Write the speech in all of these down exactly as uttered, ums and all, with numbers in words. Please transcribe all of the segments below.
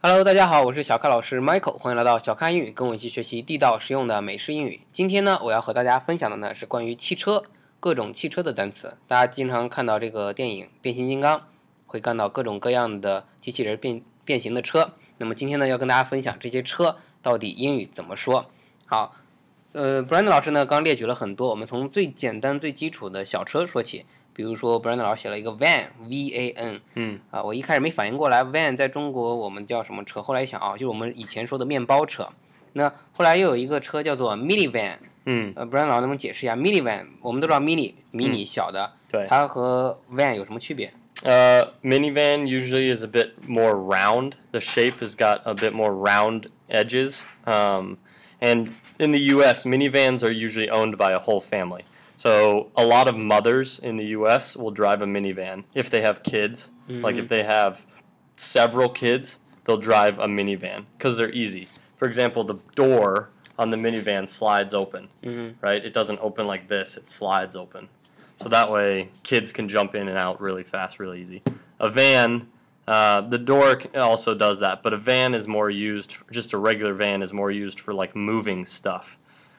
Hello，大家好，我是小咖老师 Michael，欢迎来到小咖英语，跟我一起学习地道实用的美式英语。今天呢，我要和大家分享的呢是关于汽车，各种汽车的单词。大家经常看到这个电影《变形金刚》，会看到各种各样的机器人变变形的车。那么今天呢，要跟大家分享这些车到底英语怎么说。好，呃，Brandon 老师呢刚列举了很多，我们从最简单、最基础的小车说起。比如说 Brandon 老师写了一个 van，V A N， 嗯啊，我一开始没反应过来 van 在中国我们叫什么车，后来一想啊，就是我们以前说的面包车。那后来又有一个车叫做 minivan， 嗯， 呃，Brandon 老师能不能解释一下 minivan？ 我们都知道 mini 迷你小的， 对， 它和 van 有什么区别？ Uh, minivan usually is a bit more round. The shape has got a bit more round edges. Um, and in the U S, minivans are usually owned by a whole family. So a lot of mothers in the U S will drive a minivan if they have kids. Like if they have several kids, they'll drive a minivan because they're easy. For example, the door on the minivan slides open, right? It doesn't open like this, it slides open. So that way kids can jump in and out really fast, really easy. A van, uh, the door also does that, but a van is more used, for, just a regular van is more used for like moving stuff.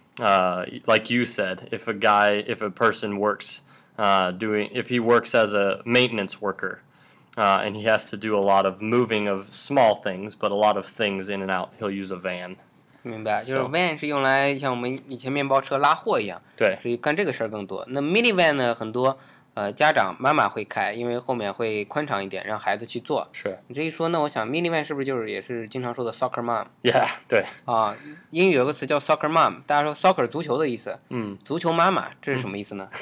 Uh, like you said, if a guy, if a person works uh, doing, if he works as a maintenance worker, uh, and he has to do a lot of moving of small things, but a lot of things in and out, he'll use a van. 明白，就是 So van 是用来像我们以前面包车拉货一样， 对， 所以干这个事儿更多。那 minivan 呢，很多呃家长妈妈会开，因为后面会宽敞一点，让孩子去坐。 是你这一说，那我想 minivan 是不是就是也是经常说的 soccer mom？ ，Yeah，对， 啊，英语有个词叫 soccer mom， 大家说 soccer 足球的意思， 嗯， 足球妈妈，这是什么意思呢？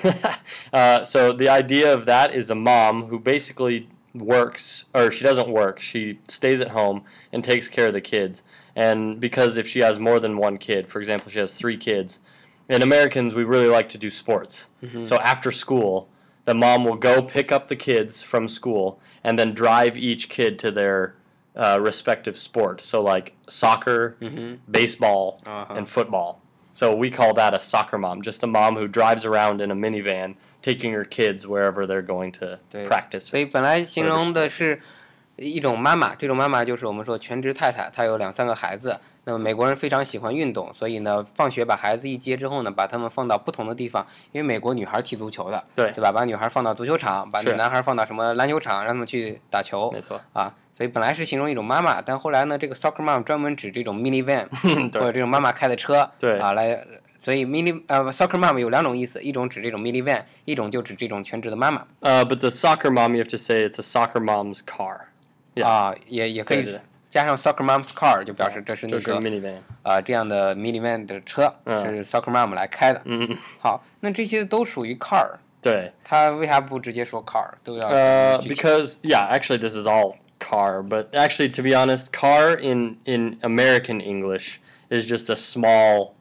uh, so the idea of that is a mom who basically works, or she doesn't work, she stays at home and takes care of the kids. And because if she has more than one kid, for example, she has three kids, and Americans, we really like to do sports. Mm-hmm. So after school, the mom will go pick up the kids from school and then drive each kid to their uh, respective sport. So like soccer, mm-hmm. baseball, uh-huh. and football. So we call that a soccer mom, just a mom who drives around in a minivan taking her kids wherever they're going to practice. 所以本来形容的是一种妈妈，这种妈妈就是我们说全职太太，她有两三个孩子。那么美国人非常喜欢运动，所以呢，放学把孩子一接之后呢，把他们放到不同的地方，因为美国女孩踢足球的， 对对吧？把女孩放到足球场，把男孩放到什么篮球场，让他们去打球。 没错啊，所以本来是形容一种妈妈，但后来呢，这个 soccer mom 专门指这种 minivan 或者这种妈妈开的车， 对啊，来，所以 mini 呃 soccer mom 有两种意思，一种指这种 minivan，一种就指这种全职的妈妈。 Uh, but the soccer mom, you have to say it's a soccer mom's car. Yeah. 啊，也也可以对对加上 soccer mom's car，就表示这是那就是个 minivan 啊、这样的 minivan 的车、 嗯是 soccer mom 来开的。 嗯， 好，那这些都属于 car， 对， 他为啥不直接说 car，都要 Uh, 具体 because yeah, actually this is all car, but actually to be honest, car in in American English is just a small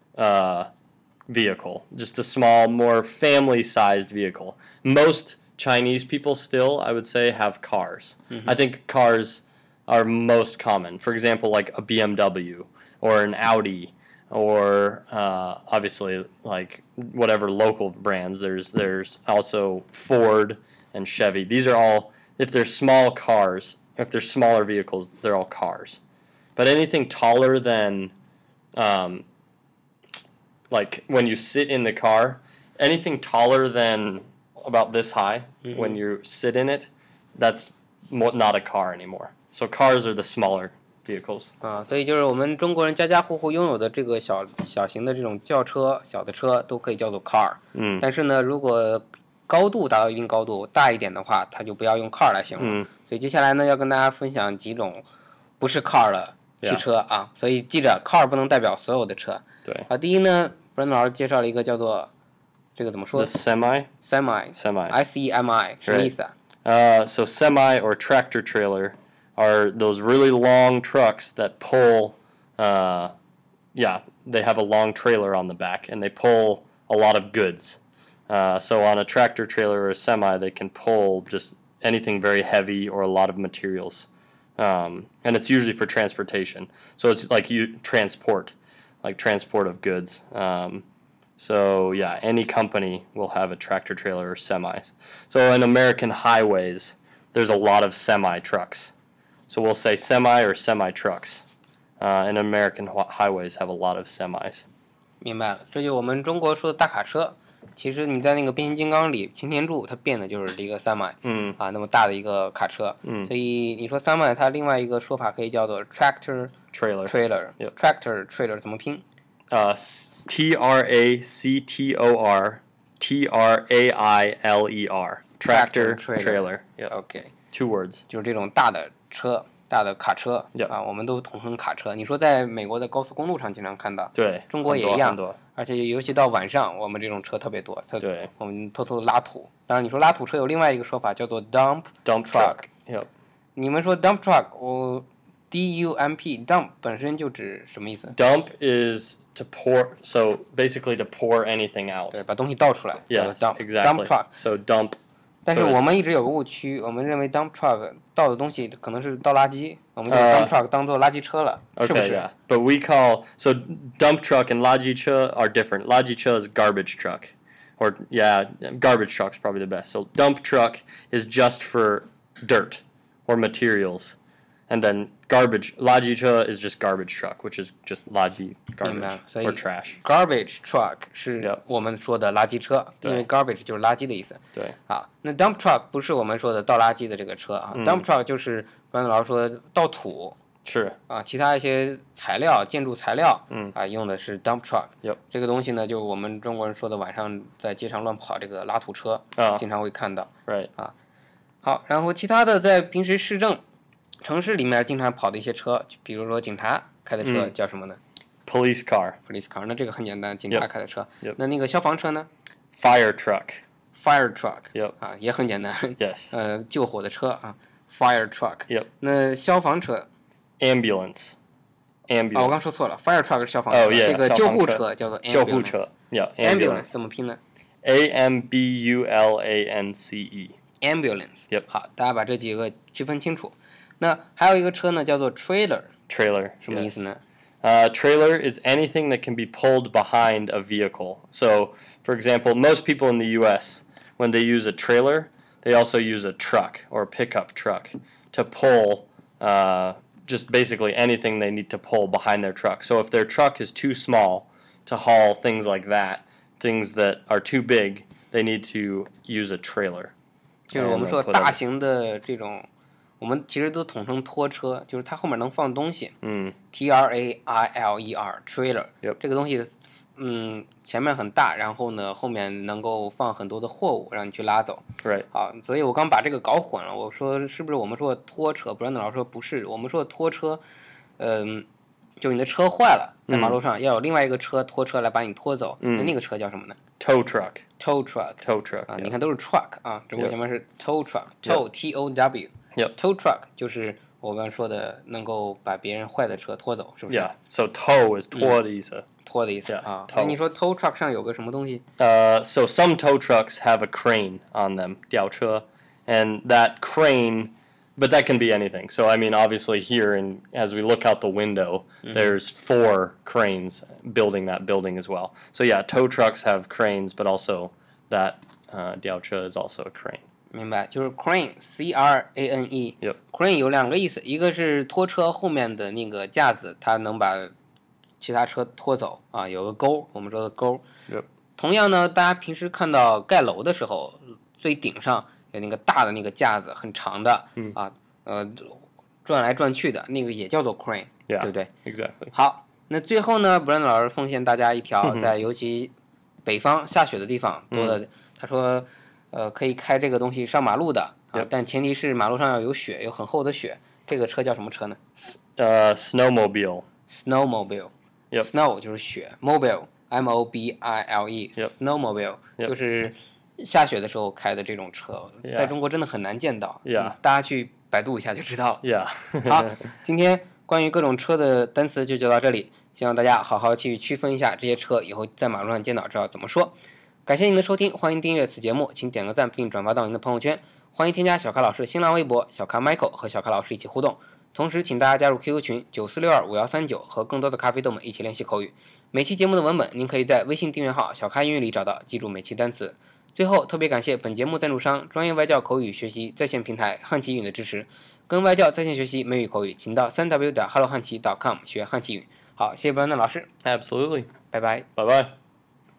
uh, vehicle, just a small, more family-sized vehicle. Most Chinese people still, I would say, have cars. I think cars are most common. For example, like a B M W or an Audi, or uh, obviously like whatever local brands. There's there's also Ford and Chevy. These are all, if they're small cars, if they're smaller vehicles, they're all cars. But anything taller than, um, like when you sit in the car, anything taller than about this high, Mm-hmm. when you sit in it, that's mo- not a car anymore. So cars are the smaller vehicles. 啊，所以就是我们中国人家家户户拥有的这个小小型的这种轿车、小的车都可以叫做 car。 嗯但是呢，如果高度达到一定高度大一点的话，它就不要用 car 来形容。 嗯所以接下来呢，要跟大家分享几种不是 car 的汽车啊。所以记着 car 不能代表所有的车。 对啊，第一呢，Brandon 老师介绍了一个叫做这个怎么说 The semi? ？semi Semi. S E M I 什么意思啊？ Uh, so semi or tractor trailer are those really long trucks that pull, uh, yeah, they have a long trailer on the back and they pull a lot of goods. Uh, so on a tractor trailer or a semi, they can pull just anything very heavy or a lot of materials. Um, and it's usually for transportation. So it's like you transport, like transport of goods. Um, So yeah, any company will have a tractor trailer or semis. So in American highways, there's a lot of semi trucks. So we'll say semi or semi trucks. Uh, and American highways have a lot of semis. 明白了，这就我们中国说的大卡车。其实你在那个变形金刚里，擎天柱它变的就是一个 semi， 嗯啊，那么大的一个卡车。 嗯所以你说 semi， 它另外一个说法可以叫做 tractor Trailer. trailer。 Yep. tractor trailer 怎么拼？ Uh, T R A C T O R T R A I L E R. Tractor Tractor, trailer. trailer. Yep. OK， Two words. 就是这种大的车。大的卡车 Yep. 啊，我们都统称卡车。你说在美国的高速公路上经常看到， 对， 中国也一样很多很多， 而且尤其到晚上，我们这种车特别多。特对， 我们偷偷拉土。当然，你说拉土车有另外一个说法叫做 dump dump truck。 Yep. 你们说 dump truck， 我 D U M P dump 本身就指什么意思？ Dump is to pour, so basically to pour anything out. 对，把东西倒出来。 Yes, 叫 dump exactly. dump truck。 So dump. 但是 so 我们一直有个误区，我们认为 dump truck 倒的东西可能是倒垃圾，我们就呃 dump truck 当做垃圾车了，是不 Okay, 是？ yeah. But we call, so dump truck and lajicha are different. Lajicha is garbage truck. Or, yeah, garbage truck's probably the best. So dump truck is just for dirt or materials. And then garbage, lajicha is just garbage truck, which is just laji 明白 garbage 所以 or trash. garbage truck 是 Yep. 我们说的垃圾车， 对因为 garbage 就是垃圾的意思。 对， 啊，那 dump truck 不是我们说的倒垃圾的这个车啊、 嗯 dump truck 就是刚才老师说的倒土是， 啊，其他一些材料、建筑材料， 嗯啊，用的是 dump truck。 Yep. 这个东西呢，就我们中国人说的晚上在街上乱跑这个拉土车， 啊经常会看到。 right. 好，然后其他的在平时市政、城市里面经常跑的一些车，就比如说警察开的车嗯叫什么呢、 Police car, police car， 那这个很简单，警察 Yep. 开的车。 Yep. 那那个消防车呢 fire truck. ？fire truck， Yep. 啊，也很简单， Yes. 呃，救火的车啊 ，fire truck。 Yep. 那消防车 Ambulance. 啊，我 Ambulance. 刚说错了 ，fire truck 是消防车， 哦，yeah， 这个救护消防车车叫做救护 ambulance。 车 Yeah, ambulance ambulance. 怎么拼呢 A M B U L A N C E. ？ambulance。 Yep. 好，大家把这几个区分清楚。那还有一个车呢，叫做 trailer， Trailer. 什么意 yes. 思呢？ Uh, trailer is anything that can be pulled behind a vehicle. So, for example, most people in the U S, when they use a trailer, they also use a truck or a pickup truck to pull uh, just basically anything they need to pull behind their truck. So, if their truck is too small to haul things like that, things that are too big, they need to use a trailer. 就是我们说 And put 大 every- 型的这种，我们其实都统称拖车，就是它后面能放东西。 Mm, T R A I L E R trailer， Yep. 这个东西，嗯，前面很大，然后呢，后面能够放很多的货物让你去拉走。 right. 好，所以我刚把这个搞混了。我说是不是我们说的拖车？不然老师说不是，我们说的拖车，嗯、就你的车坏了，在马路上要有另外一个车拖车来把你拖走， 嗯那那个车叫什么呢 Tow truck. ？tow truck。 Tow truck. 啊， yeah. 你看都是 truck 啊，只不过 Yep. 前面是 tow truck，tow T O W。 Yep. tow truck 就是我刚说的能够把别人坏的车拖走，是不是？ Yeah. So tow is 拖的意思。 拖的意思 Yeah, 啊。 tow 那你说 tow truck 上有个什么东西？ Uh, so some tow trucks have a crane on them, 吊车, and that crane, but that can be anything. So I mean, obviously here, and as we look out the window, there's four cranes building that building as well. So yeah, tow trucks have cranes, but also that uh, 吊车 is also a crane. 明白，就是 crane，C R A N E。 Yep. crane 有两个意思，一个是拖车后面的那个架子，它能把其他车拖走啊，有个钩，我们说的钩。 Yep. 同样呢，大家平时看到盖楼的时候，最顶上有那个大的那个架子，很长的， 嗯啊，呃，转来转去的那个也叫做 crane，、 Yeah. 对不对？ Exactly. 好，那最后呢，Brandon 老师奉献大家一条， 嗯哼在尤其北方下雪的地方多的，他说，呃，可以开这个东西上马路的啊 Yep. 但前提是马路上要有雪，有很厚的雪。这个车叫什么车呢 Uh, snowmobile. ？Snowmobile。 Yep. Snow 就是雪 ，mobile M O B I L E。 Yep. Snowmobile Yep. 就是下雪的时候开的这种车， Yeah. 在中国真的很难见到。 Yeah. 嗯大家去百度一下就知道了。 Yeah. 好，今天关于各种车的单词就教到这里，希望大家好好去区分一下这些车，以后在马路上见到知道怎么说。感谢您的收听，欢迎订阅此节目，请点个赞并转发到您的朋友圈。欢迎添加小咖老师的新浪微博小咖 Michael 和小咖老师一起互动。同时，请大家加入 Q Q 群九四六二五幺三九，和更多的咖啡豆们一起练习口语。每期节目的文本您可以在微信订阅号小咖英语里找到，记住每期单词。最后，特别感谢本节目赞助商专业外教口语学习在线平台汉奇语的支持。 跟外教在线学习美语口语，请到三 w 点 hello 汉奇 .com 学汉奇语。好，谢谢 Brandon 老师， Absolutely. 拜拜。 Bye bye.